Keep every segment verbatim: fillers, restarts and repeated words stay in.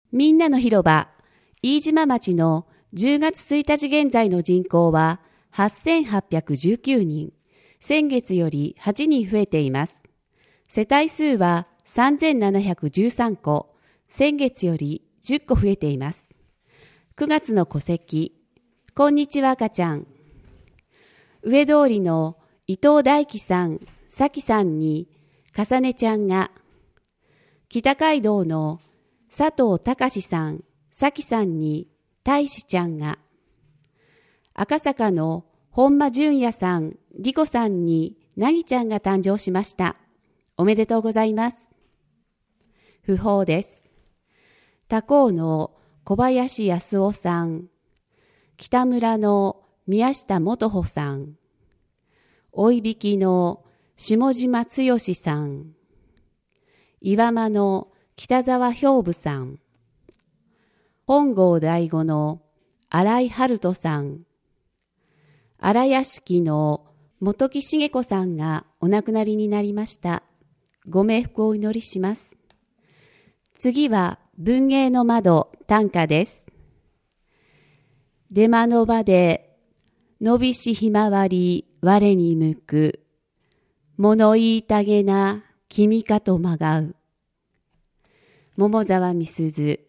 みんなの広場、飯島町のじゅうがつついたち現在の人口ははっせんはっぴゃくじゅうきゅうにん、先月よりはちにん増えています。世帯数はさんぜんななひゃくじゅうさんこ、先月よりじゅっこ増えています。くがつの戸籍、こんにちは赤ちゃん。上通りの伊藤大樹さん、さきさんにかさねちゃんが、北街道の佐藤隆さん、さきさんに大志ちゃんが、赤坂の本間淳也さん、りこさんになぎちゃんが誕生しました。おめでとうございます。訃報です。他校の小林康夫さん、北村の宮下元穂さん、追いびきの下島剛さん、岩間の北沢兵部さん、本郷第五の新井春人さん、荒屋敷の本木茂子さんがお亡くなりになりました。ご冥福をお祈りします。次は文芸の窓短歌です。出間の場で伸びしひまわり我に向く、物言いたげな君かとまがう。桃沢美鈴。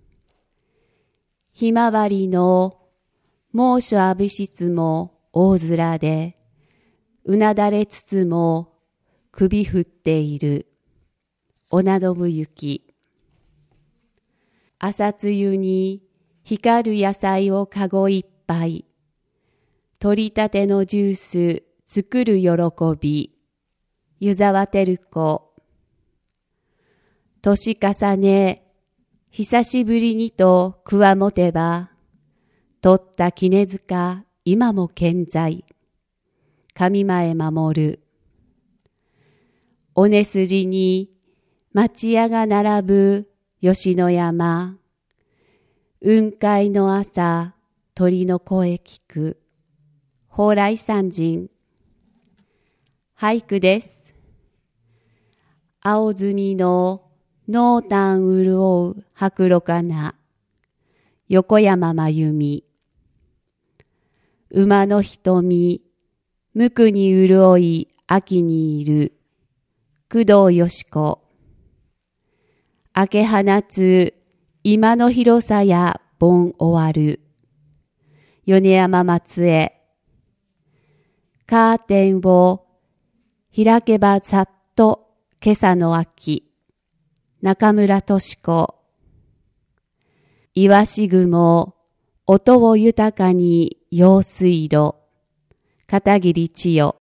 ひまわりの猛暑浴びしつも大空で、うなだれつつも首振っている。おなどぶ雪。朝露に光る野菜をかごいっぱい。取りたてのジュース作る喜び。湯沢照子。年重ね、久しぶりにとくわもてば、取った絹塚今も健在。上前守る。尾根筋に町屋が並ぶ吉野山。雲海の朝、鳥の声聞く。蓬莱山人。俳句です。青墨の濃淡潤う白露かな。横山真由美。馬の瞳、無垢に潤い秋にいる。工藤よし子。明け放つ今の広さや盆終わる。米山松江。カーテンを開けばさっと今朝の秋。中村敏子。いわし雲、音を豊かに用水路。片桐千代。